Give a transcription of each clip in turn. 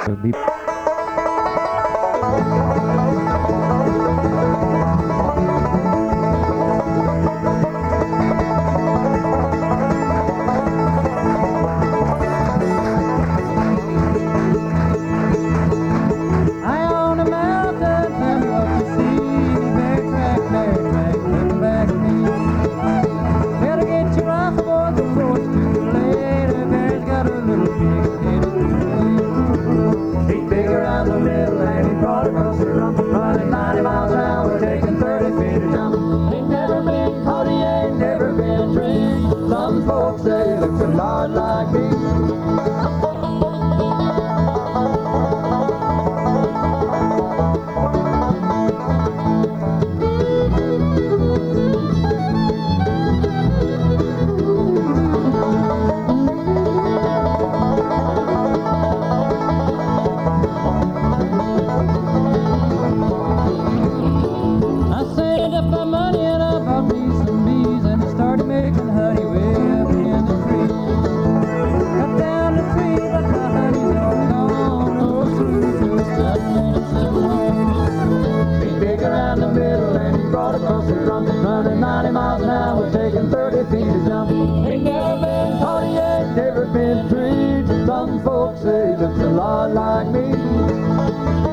Beep. Running 90 miles an hour, taking 30 feet a jump. Ain't never been caught, he ain't never been tricked. Some folks say looks a lot like me. Running 90 miles an hour, taking 30 feet to jump. Ain't never been caught, he ain't never been treated. Some folks say looks a lot like me.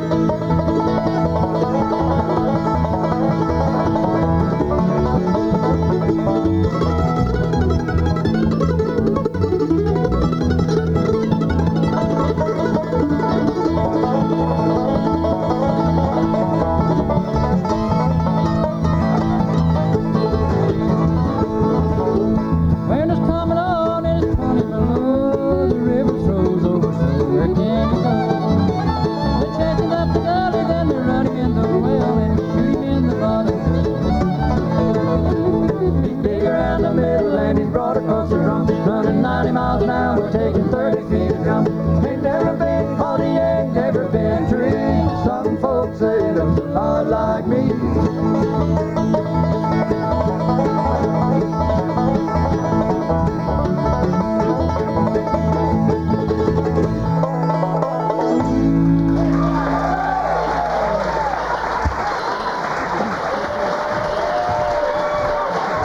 Running 90 miles an hour, taking 30 feet to jump. Ain't never been caught, he ain't never been treated. Some folks say looks a lot like me.